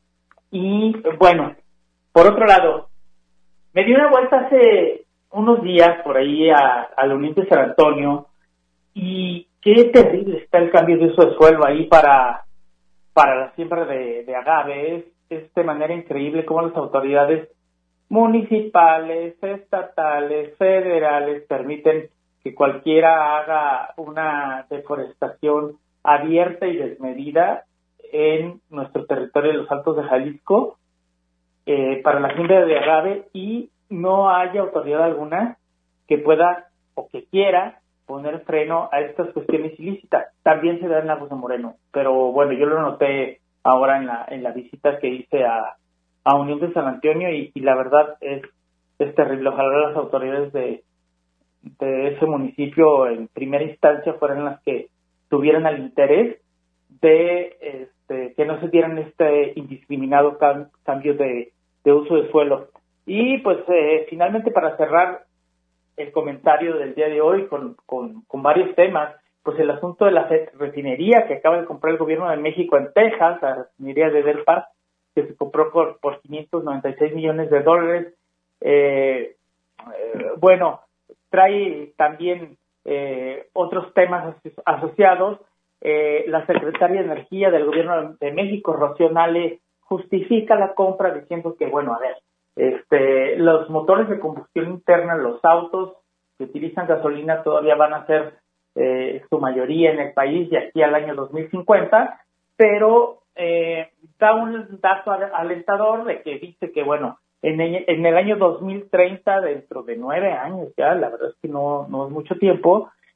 Y bueno, por otro lado, me di una vuelta hace unos días por ahí a, a la Unión de San Antonio. Y qué terrible está el cambio de uso de suelo ahí para, para la siembra de, de agave. Es, es de manera increíble cómo las autoridades municipales, estatales, federales permiten que cualquiera haga una deforestación abierta y desmedida en nuestro territorio de los Altos de Jalisco eh, para la siembra de agave, y no haya autoridad alguna que pueda o que quiera poner freno a estas cuestiones ilícitas. También se da en Lagos de Moreno, pero bueno, yo lo noté ahora en la en la visita que hice a, a Unión de San Antonio, y, y la verdad es, es terrible. Ojalá las autoridades de, de ese municipio en primera instancia fueran las que tuvieran el interés de este, que no se dieran este indiscriminado cam, cambio de, de uso de suelo. Y pues eh, finalmente, para cerrar el comentario del día de hoy con, con, con varios temas, pues el asunto de la refinería que acaba de comprar el gobierno de México en Texas, la refinería de Del Park, que se compró por, por quinientos noventa y seis millones de dólares. Eh, eh, bueno, trae también eh, otros temas aso- asociados. Eh, la secretaria de Energía del gobierno de México, Rocío Nale, justifica la compra diciendo que, bueno, a ver, Este, los motores de combustión interna, los autos que utilizan gasolina todavía van a ser eh, su mayoría en el país de aquí al año dos mil cincuenta, pero eh, da un dato alentador de que dice que, bueno, en el, en el año dos mil treinta, dentro de nueve años ya, la verdad es que no, no es mucho tiempo,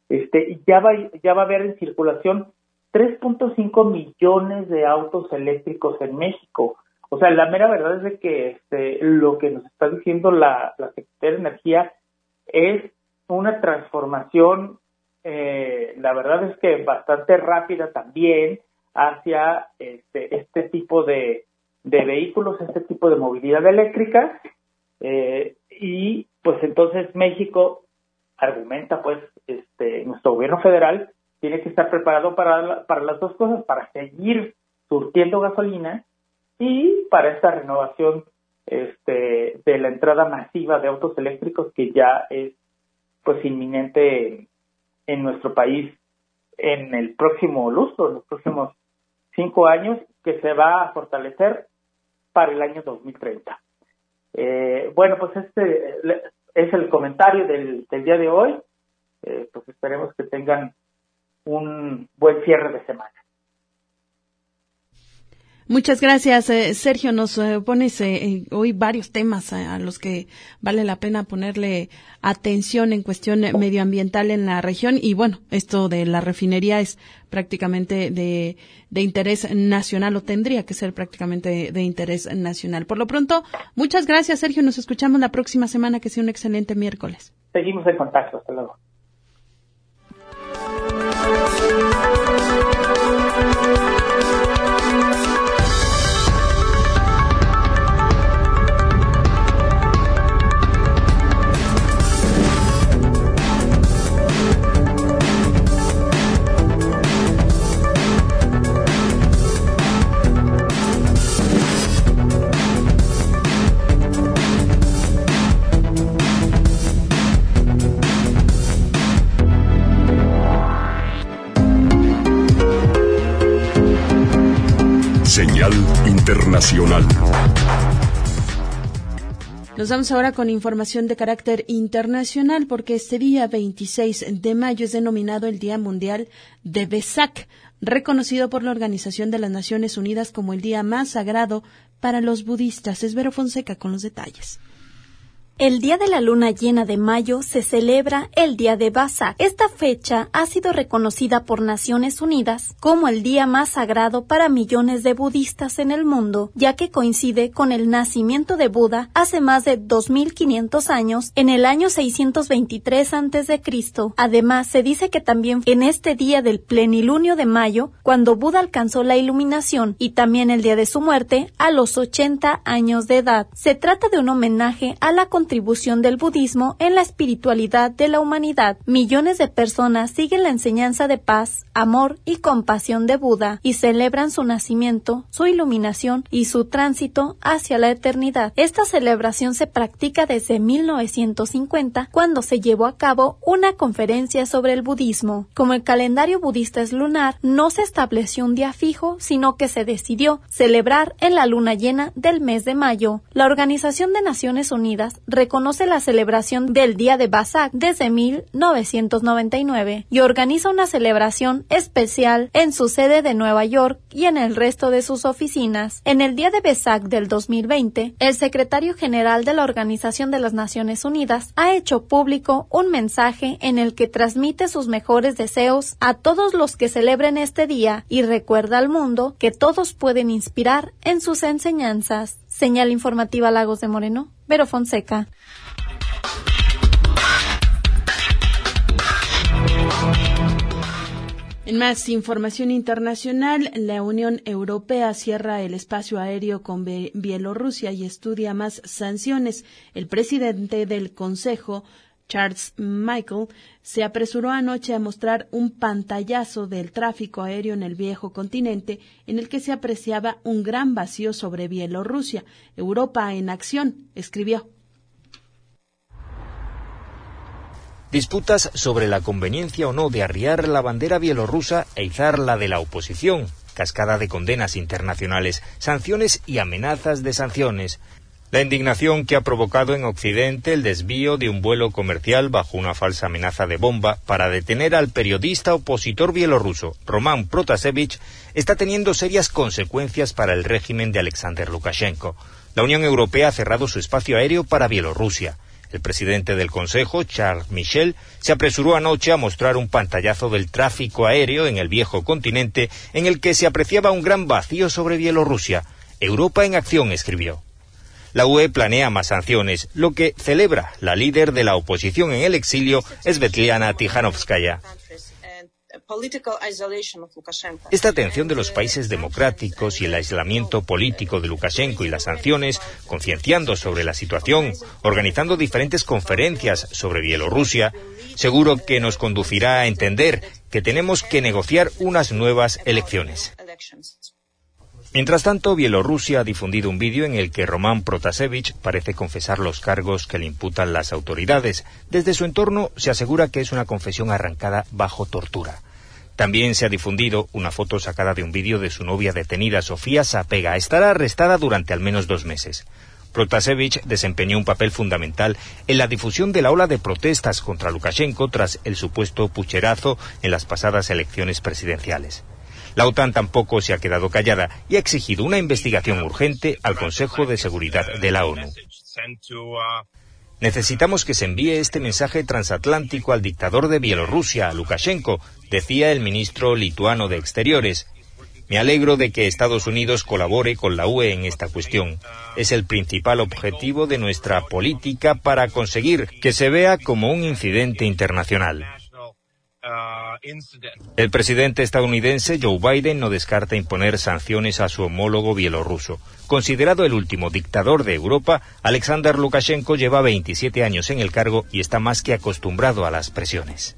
este, ya va, ya va a haber en circulación tres punto cinco millones de autos eléctricos en México. O sea, la mera verdad es de que este, lo que nos está diciendo la, la Secretaría de Energía es una transformación, eh, la verdad es que bastante rápida también, hacia este, este tipo de, de vehículos, este tipo de movilidad eléctrica, eh, y pues entonces México argumenta, pues, este, nuestro gobierno federal tiene que estar preparado para, para las dos cosas, para seguir surtiendo gasolina y para esta renovación este, de la entrada masiva de autos eléctricos que ya es pues inminente en, en nuestro país en el próximo lustro, en los próximos cinco años, que se va a fortalecer para el año dos mil treinta. Eh, bueno, pues este es el comentario del, del día de hoy. Eh, pues esperemos que tengan un buen cierre de semana. Muchas gracias, eh, Sergio. Nos eh, pones eh, hoy varios temas eh, a los que vale la pena ponerle atención en cuestión medioambiental en la región. Y bueno, esto de la refinería es prácticamente de, de interés nacional, o tendría que ser prácticamente de, de interés nacional. Por lo pronto, muchas gracias, Sergio. Nos escuchamos la próxima semana. Que sea un excelente miércoles. Seguimos en contacto. Hasta luego. Señal internacional. Nos vamos ahora con información de carácter internacional, porque este día veintiséis de mayo es denominado el Día Mundial de Vesak, reconocido por la Organización de las Naciones Unidas como el día más sagrado para los budistas. Es Vero Fonseca con los detalles. El día de la luna llena de mayo se celebra el Día de Vesak. Esta fecha ha sido reconocida por Naciones Unidas como el día más sagrado para millones de budistas en el mundo, ya que coincide con el nacimiento de Buda hace más de dos mil quinientos años, en el año seiscientos veintitrés antes de Cristo. Además, se dice que también en este día del plenilunio de mayo, cuando Buda alcanzó la iluminación, y también el día de su muerte, a los ochenta años de edad. Se trata de un homenaje a la contribución del budismo en la espiritualidad de la humanidad. Millones de personas siguen la enseñanza de paz, amor y compasión de Buda y celebran su nacimiento, su iluminación y su tránsito hacia la eternidad. Esta celebración se practica desde mil novecientos cincuenta, cuando se llevó a cabo una conferencia sobre el budismo. Como el calendario budista es lunar, no se estableció un día fijo, sino que se decidió celebrar en la luna llena del mes de mayo. La Organización de Naciones Unidas reconoce la celebración del Día de Vesak desde mil novecientos noventa y nueve y organiza una celebración especial en su sede de Nueva York y en el resto de sus oficinas. En el Día de Vesak del dos mil veinte, el secretario general de la Organización de las Naciones Unidas ha hecho público un mensaje en el que transmite sus mejores deseos a todos los que celebren este día y recuerda al mundo que todos pueden inspirar en sus enseñanzas. Señal informativa Lagos de Moreno, Vero Fonseca. En más información internacional, la Unión Europea cierra el espacio aéreo con Bielorrusia y estudia más sanciones. El presidente del Consejo, Charles Michel, se apresuró anoche a mostrar un pantallazo del tráfico aéreo en el viejo continente, en el que se apreciaba un gran vacío sobre Bielorrusia. Europa en acción, escribió. Disputas sobre la conveniencia o no de arriar la bandera bielorrusa e izar la de la oposición, cascada de condenas internacionales, sanciones y amenazas de sanciones. La indignación que ha provocado en Occidente el desvío de un vuelo comercial bajo una falsa amenaza de bomba para detener al periodista opositor bielorruso, Roman Protasevich, está teniendo serias consecuencias para el régimen de Alexander Lukashenko. La Unión Europea ha cerrado su espacio aéreo para Bielorrusia. El presidente del Consejo, Charles Michel, se apresuró anoche a mostrar un pantallazo del tráfico aéreo en el viejo continente, en el que se apreciaba un gran vacío sobre Bielorrusia. Europa en acción, escribió. La U E planea más sanciones, lo que celebra la líder de la oposición en el exilio, Svetlana Tikhanovskaya. Esta tensión de los países democráticos y el aislamiento político de Lukashenko y las sanciones, concienciando sobre la situación, organizando diferentes conferencias sobre Bielorrusia, seguro que nos conducirá a entender que tenemos que negociar unas nuevas elecciones. Mientras tanto, Bielorrusia ha difundido un vídeo en el que Roman Protasevich parece confesar los cargos que le imputan las autoridades. Desde su entorno se asegura que es una confesión arrancada bajo tortura. También se ha difundido una foto sacada de un vídeo de su novia detenida, Sofía Sapega. Estará arrestada durante al menos dos meses. Protasevich desempeñó un papel fundamental en la difusión de la ola de protestas contra Lukashenko tras el supuesto pucherazo en las pasadas elecciones presidenciales. La OTAN tampoco se ha quedado callada y ha exigido una investigación urgente al Consejo de Seguridad de la ONU. Necesitamos que se envíe este mensaje transatlántico al dictador de Bielorrusia, Lukashenko, decía el ministro lituano de Exteriores. Me alegro de que Estados Unidos colabore con la U E en esta cuestión. Es el principal objetivo de nuestra política para conseguir que se vea como un incidente internacional. El presidente estadounidense Joe Biden no descarta imponer sanciones a su homólogo bielorruso. Considerado el último dictador de Europa, Alexander Lukashenko lleva veintisiete años en el cargo y está más que acostumbrado a las presiones.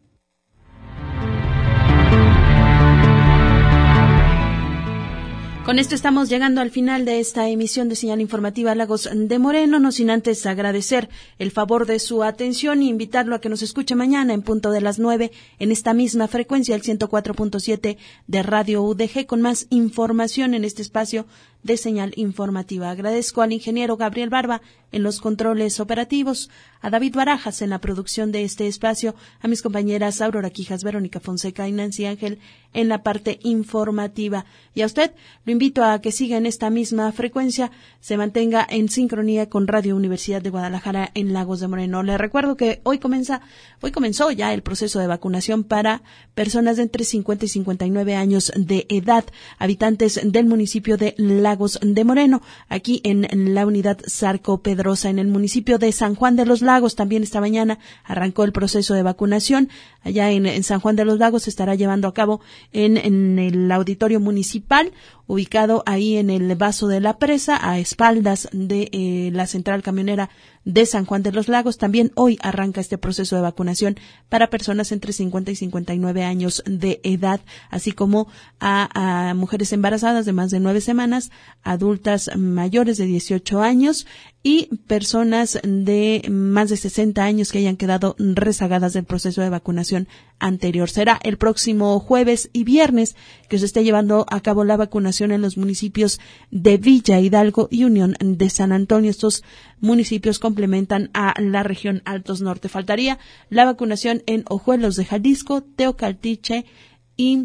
Con esto estamos llegando al final de esta emisión de Señal Informativa Lagos de Moreno, no sin antes agradecer el favor de su atención y invitarlo a que nos escuche mañana en punto de las nueve en esta misma frecuencia, el ciento cuatro punto siete de Radio U D G, con más información en este espacio de Señal Informativa. Agradezco al ingeniero Gabriel Barba en los controles operativos, a David Barajas en la producción de este espacio, a mis compañeras Aurora Quijas, Verónica Fonseca y Nancy Ángel en la parte informativa. Y a usted lo invito a que siga en esta misma frecuencia, se mantenga en sincronía con Radio Universidad de Guadalajara en Lagos de Moreno. Le recuerdo que hoy comienza, hoy comenzó ya el proceso de vacunación para personas de entre cincuenta y cincuenta y nueve años de edad, habitantes del municipio de Lagos de Moreno, aquí en, en la unidad Zarco Pedrosa, en el municipio de San Juan de los Lagos. También esta mañana arrancó el proceso de vacunación. Allá en, en San Juan de los Lagos se estará llevando a cabo en, en el auditorio municipal, ubicado ahí en el Vaso de la Presa, a espaldas de eh, la central camionera de San Juan de los Lagos. También hoy arranca este proceso de vacunación para personas entre cincuenta y cincuenta y nueve años de edad, así como a, a mujeres embarazadas de más de nueve semanas, adultas mayores de dieciocho años y personas de más de sesenta años que hayan quedado rezagadas del proceso de vacunación anterior. Será el próximo jueves y viernes que se esté llevando a cabo la vacunación en los municipios de Villa Hidalgo y Unión de San Antonio. Estos municipios complementan a la región Altos Norte. Faltaría la vacunación en Ojuelos de Jalisco, Teocaltiche y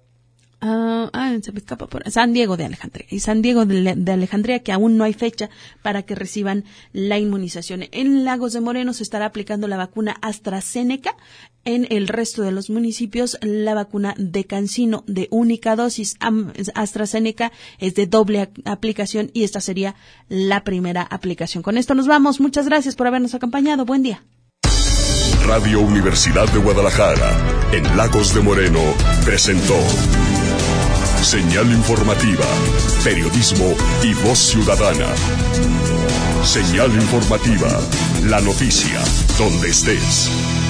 Uh, ah, se me escapa por San Diego de Alejandría y San Diego de, de Alejandría, que aún no hay fecha para que reciban la inmunización. En Lagos de Moreno se estará aplicando la vacuna AstraZeneca. En el resto de los municipios, la vacuna de Cancino de única dosis. AstraZeneca es de doble aplicación y esta sería la primera aplicación. Con esto nos vamos. Muchas gracias por habernos acompañado. Buen día. Radio Universidad de Guadalajara, en Lagos de Moreno, presentó Señal Informativa, periodismo y voz ciudadana. Señal Informativa, la noticia, donde estés.